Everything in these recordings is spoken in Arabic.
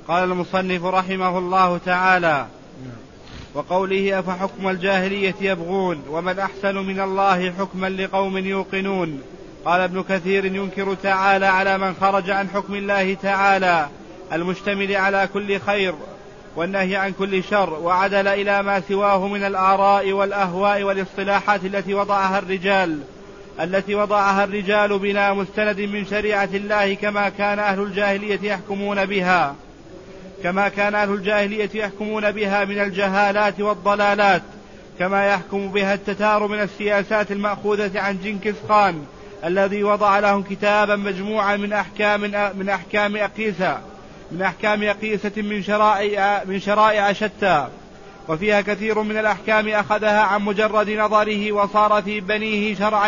قال المصنف رحمه الله تعالى: وقوله أفحكم الجاهلية يبغون ومن أحسن من الله حكما لقوم يوقنون. قال ابن كثير: ينكر تعالى على من خرج عن حكم الله تعالى المشتمل على كل خير والنهي عن كل شر، وعدل إلى ما سواه من الآراء والأهواء والاصطلاحات التي وضعها الرجال بلا مستند من شريعة الله، كما كان أهل الجاهلية يحكمون بها من الجهالات والضلالات، كما يحكم بها التتار من السياسات المأخوذة عن جنكيز خان الذي وضع لهم كتابا مجموعا من أحكام أقيسة من شرائع شتى، وفيها كثير من الأحكام أخذها عن مجرد نظره، وصار في بنيه شرعا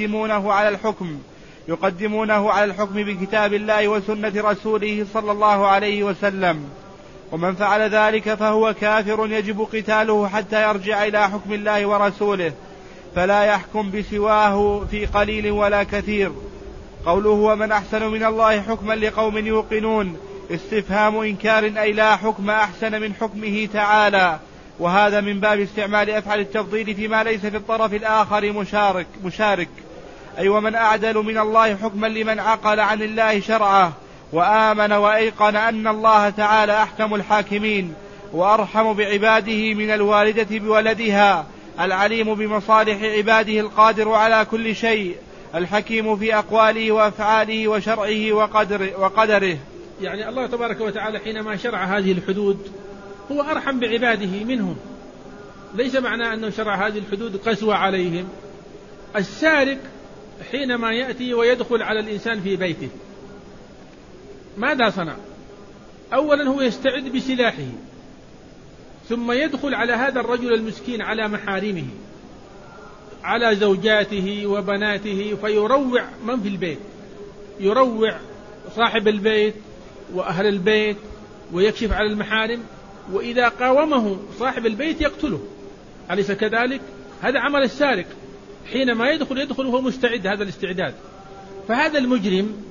يقدمونه على الحكم بكتاب الله وسنة رسوله صلى الله عليه وسلم. ومن فعل ذلك فهو كافر يجب قتاله حتى يرجع إلى حكم الله ورسوله، فلا يحكم بسواه في قليل ولا كثير. قوله ومن أحسن من الله حكما لقوم يوقنون استفهام إنكار، أي لا حكم أحسن من حكمه تعالى، وهذا من باب استعمال أفعال التفضيل فيما ليس في الطرف الآخر مشارك، أي ومن أعدل من الله حكما لمن عقل عن الله شرعه وآمن وأيقن أن الله تعالى أحكم الحاكمين وأرحم بعباده من الوالدة بولدها، العليم بمصالح عباده، القادر على كل شيء، الحكيم في أقواله وأفعاله وشرعه وقدره. يعني الله تبارك وتعالى حينما شرع هذه الحدود هو أرحم بعباده منهم، ليس معنى أنه شرع هذه الحدود قسوة عليهم. السارق حينما يأتي ويدخل على الإنسان في بيته ماذا صنع؟ أولا هو يستعد بسلاحه، ثم يدخل على هذا الرجل المسكين على محارمه، على زوجاته وبناته، فيروع من في البيت، يروع صاحب البيت وأهل البيت، ويكشف على المحارم، وإذا قاومه صاحب البيت يقتله، أليس كذلك؟ هذا عمل السارق، حينما يدخل وهو مستعد، هذا الاستعداد. فهذا المجرم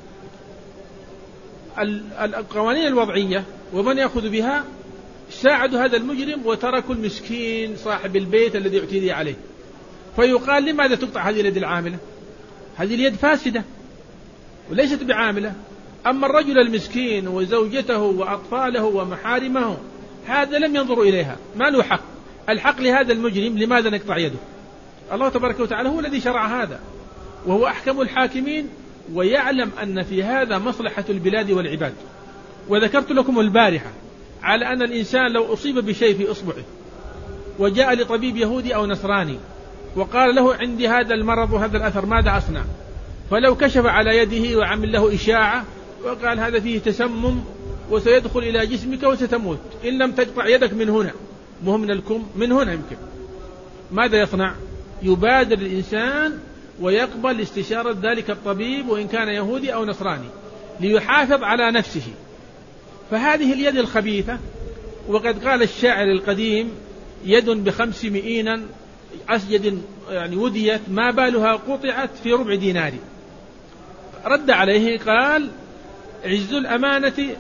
القوانين الوضعية ومن يأخذ بها ساعدوا هذا المجرم وتركوا المسكين صاحب البيت الذي اعتدي عليه، فيقال لماذا تقطع هذه اليد العاملة؟ هذه اليد فاسدة وليست بعاملة. أما الرجل المسكين وزوجته وأطفاله ومحارمه هذا لم ينظروا إليها، ما له حق، الحق لهذا المجرم، لماذا نقطع يده؟ الله تبارك وتعالى هو الذي شرع هذا، وهو أحكم الحاكمين، ويعلم أن في هذا مصلحة البلاد والعباد. وذكرت لكم البارحة على أن الإنسان لو أصيب بشيء في إصبعه وجاء لطبيب يهودي أو نصراني وقال له عندي هذا المرض وهذا الأثر، ماذا أصنع؟ فلو كشف على يده وعمل له إشاعة وقال هذا فيه تسمم وسيدخل إلى جسمك وستموت إن لم تقطع يدك من هنا، مو من الكم، من هنا يمكن، ماذا يصنع؟ يبادر الإنسان ويقبل استشارة ذلك الطبيب وإن كان يهودي أو نصراني ليحافظ على نفسه. فهذه اليد الخبيثة، وقد قال الشاعر القديم يد ب5 مئينا أسجد، يعني وديت ما بالها قطعت في ربع دينار. رد عليه قال عز الأمانة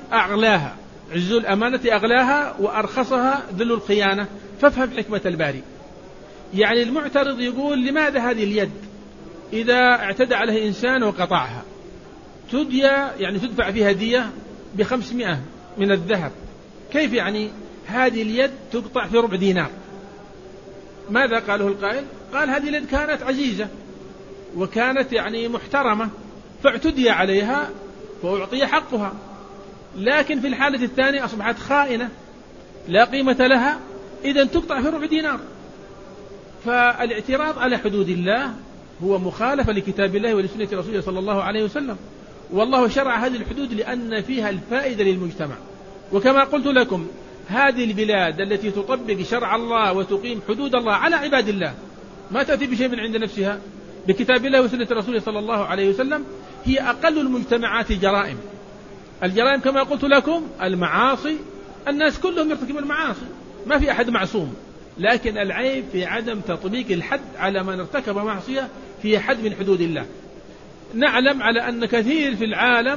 أغلاها وأرخصها ذل الخيانة، فافهم حكمة الباري. يعني المعترض يقول لماذا هذه اليد إذا اعتدى عليه إنسان وقطعها يعني تدفع فيها دية ب500 من الذهب، كيف يعني هذه اليد تقطع في ربع دينار؟ ماذا قاله القائل؟ قال هذه اليد كانت عزيزة وكانت يعني محترمة فاعتدي عليها فأعطي حقها، لكن في الحالة الثانية أصبحت خائنة لا قيمة لها، إذن تقطع في ربع دينار. فالاعتراض على حدود الله هو مخالفة لكتاب الله ولسنة رسوله صلى الله عليه وسلم، والله شرع هذه الحدود لأن فيها الفائدة للمجتمع. وكما قلت لكم هذه البلاد التي تطبق شرع الله وتقيم حدود الله على عباد الله، ما تأتي بشيء من عند نفسها، بكتاب الله وسنة رسوله صلى الله عليه وسلم، هي أقل المجتمعات جرائم. الجرائم كما قلت لكم المعاصي، الناس كلهم يرتكبون المعاصي، ما في أحد معصوم، لكن العيب في عدم تطبيق الحد على من ارتكب معصية في حد من حدود الله. نعلم على أن كثير في العالم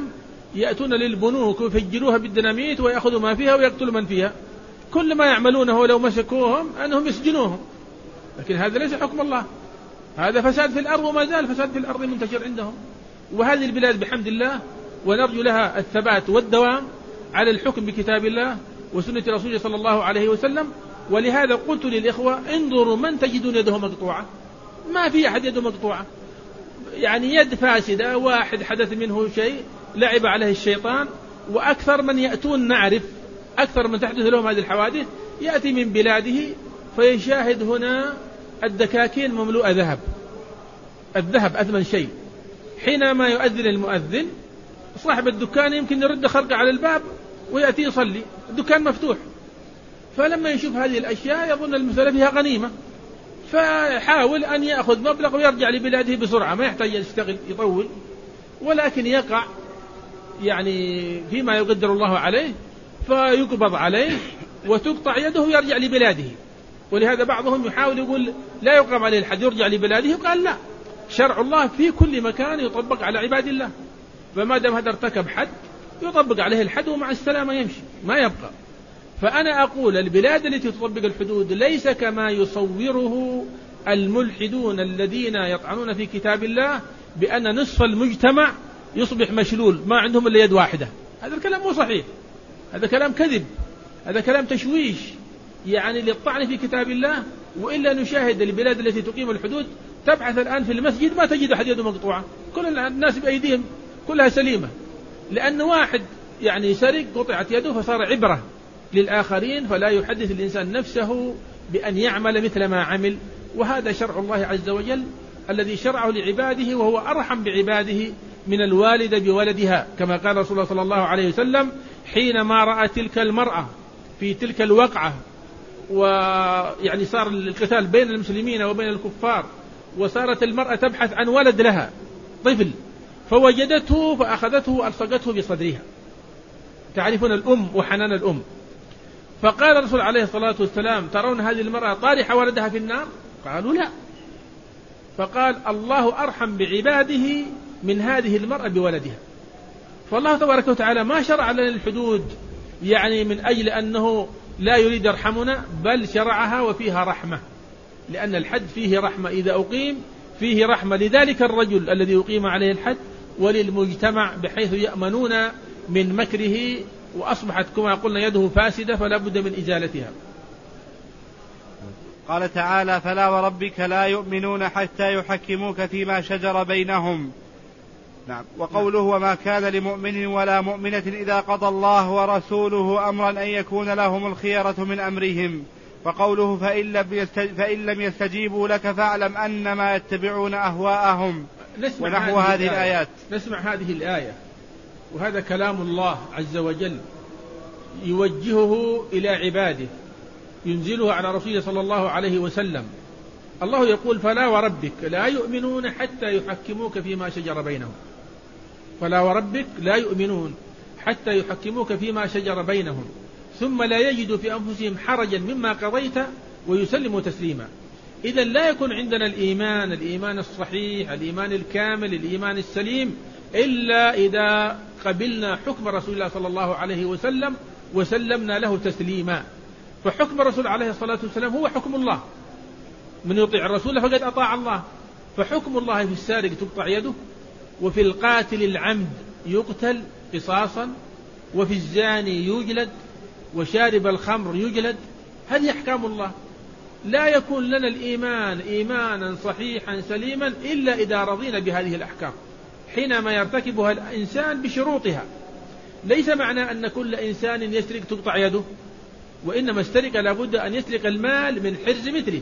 يأتون للبنوك ويفجروها بالديناميت ويأخذوا ما فيها ويقتلوا من فيها، كل ما يعملونه لو مسكوهم أنهم يسجنوهم، لكن هذا ليس حكم الله، هذا فساد في الأرض، وما زال فساد في الأرض منتشر عندهم. وهذه البلاد بحمد الله ونرجو لها الثبات والدوام على الحكم بكتاب الله وسنة رسوله صلى الله عليه وسلم. ولهذا قلت للإخوة انظروا من تجدون يده مقطوعة، ما في أحد يده مقطوعة، يعني يد فاسدة، واحد حدث منه شيء لعب عليه الشيطان. وأكثر من يأتون نعرف أكثر من تحدث لهم هذه الحوادث يأتي من بلاده فيشاهد هنا الدكاكين مملوءة ذهب، الذهب أثمن شيء، حينما يؤذن المؤذن صاحب الدكان يمكن يرد خرقة على الباب ويأتي يصلي، الدكان مفتوح، فلما يشوف هذه الأشياء يظن المسألة فيها غنيمة، فيحاول أن يأخذ مبلغ ويرجع لبلاده بسرعة، ما يحتاج يشتغل يطول، ولكن يقع يعني فيما يقدر الله عليه فيقبض عليه وتقطع يده ويرجع لبلاده. ولهذا بعضهم يحاول يقول لا يقام عليه الحد يرجع لبلاده، قال لا، شرع الله في كل مكان يطبق على عباد الله، فما دام هذا ارتكب حد يطبق عليه الحد ومع السلامة يمشي ما يبقى. فأنا أقول البلاد التي تطبق الحدود ليس كما يصوره الملحدون الذين يطعنون في كتاب الله بأن نصف المجتمع يصبح مشلول ما عندهم إلا يد واحدة، هذا الكلام مو صحيح، هذا كلام كذب، هذا كلام تشويش يعني للطعن في كتاب الله. وإلا نشاهد البلاد التي تقيم الحدود تبحث الآن في المسجد ما تجد أحد يده مقطوعة، كل الناس بأيديهم كلها سليمة، لأن واحد يعني سرق قطعت يده فصار عبرة للآخرين، فلا يحدث الإنسان نفسه بأن يعمل مثل ما عمل. وهذا شرع الله عز وجل الذي شرعه لعباده، وهو أرحم بعباده من الوالد بولدها، كما قال رسول الله صلى الله عليه وسلم حينما رأى تلك المرأة في تلك الوقعة، ويعني صار القتال بين المسلمين وبين الكفار، وصارت المرأة تبحث عن ولد لها طفل، فوجدته فأخذته وألصقته بصدرها، تعرفون الأم وحنان الأم. فقال الرسول عليه الصلاة والسلام ترون هذه المرأة طارحة ولدها في النار؟ قالوا لا. فقال الله أرحم بعباده من هذه المرأة بولدها. فالله تبارك وتعالى ما شرع لنا الحدود يعني من أجل أنه لا يريد يرحمنا، بل شرعها وفيها رحمة، لأن الحد فيه رحمة، إذا أقيم فيه رحمة لذلك الرجل الذي يقيم عليه الحد وللمجتمع، بحيث يأمنون من مكره، وأصبحت كما قلنا يده فاسدة فلا بد من إزالتها. قال تعالى فلا وربك لا يؤمنون حتى يحكموك فيما شجر بينهم. نعم. وقوله وما كان لمؤمن ولا مؤمنة إذا قضى الله ورسوله أمرا أن يكون لهم الخيرة من أمرهم. وقوله فإن لم يستجيبوا لك فاعلم أنما يتبعون أهواءهم، ونحو هذه الآيات. نسمع هذه الآية، وهذا كلام الله عز وجل يوجهه إلى عباده، ينزله على رسوله صلى الله عليه وسلم. الله يقول فلا وربك لا يؤمنون حتى يحكموك فيما شجر بينهم. فلا وربك لا يؤمنون حتى يحكموك فيما شجر بينهم ثم لا يجدوا في أنفسهم حرجا مما قضيت ويسلموا تسليما. إذن لا يكون عندنا الإيمان الصحيح، الإيمان الكامل، الإيمان السليم، إلا إذا قبلنا حكم رسول الله صلى الله عليه وسلم وسلمنا له تسليما. فحكم الرسول عليه الصلاة والسلام هو حكم الله، من يطيع الرسول فقد أطاع الله. فحكم الله في السارق تقطع يده، وفي القاتل العمد يقتل قصاصا، وفي الزاني يجلد، وشارب الخمر يجلد. هذه أحكام الله. لا يكون لنا الإيمان إيمانا صحيحا سليما إلا إذا رضينا بهذه الأحكام حينما يرتكبها الإنسان بشروطها. ليس معنى أن كل إنسان يسرق تقطع يده، وإنما السرقة لابد أن يسرق المال من حرز مثله.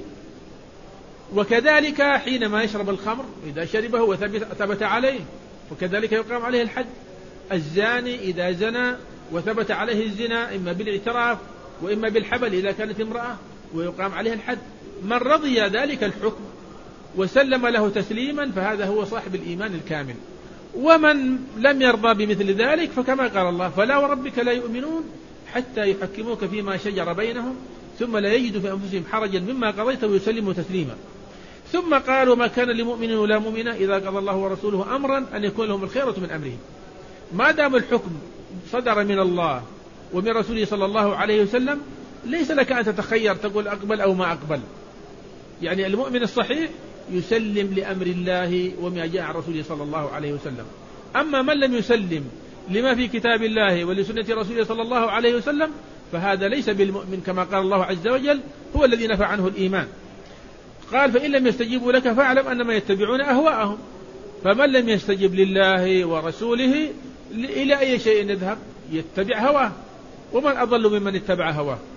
وكذلك حينما يشرب الخمر إذا شربه وثبت عليه وكذلك يقام عليه الحد. الزاني إذا زنى وثبت عليه الزنا إما بالاعتراف وإما بالحبل إذا كانت امرأة ويقام عليه الحد. من رضي ذلك الحكم وسلم له تسليما فهذا هو صاحب الإيمان الكامل. ومن لم يرضى بمثل ذلك فكما قال الله فلا وربك لا يؤمنون حتى يحكموك فيما شجر بينهم ثم لا يجدوا في أنفسهم حرجا مما قضيت ويسلموا تسليما. ثم قالوا ما كان لمؤمن ولا مؤمنة إذا قضى الله ورسوله أمرا أن يكون لهم الخيرة من أمرهم. ما دام الحكم صدر من الله ومن رسوله صلى الله عليه وسلم ليس لك أن تتخير تقول أقبل أو ما أقبل. يعني المؤمن الصحيح يسلم لأمر الله وما جاء عن رسوله صلى الله عليه وسلم. أما من لم يسلم لما في كتاب الله ولسنة رسوله صلى الله عليه وسلم فهذا ليس بالمؤمن، كما قال الله عز وجل هو الذي نفى عنه الإيمان. قال فإن لم يستجيبوا لك فاعلم أنما يتبعون أهواءهم. فمن لم يستجب لله ورسوله إلى أي شيء يذهب؟ يتبع هواه. ومن أضل ممن اتبع هواه.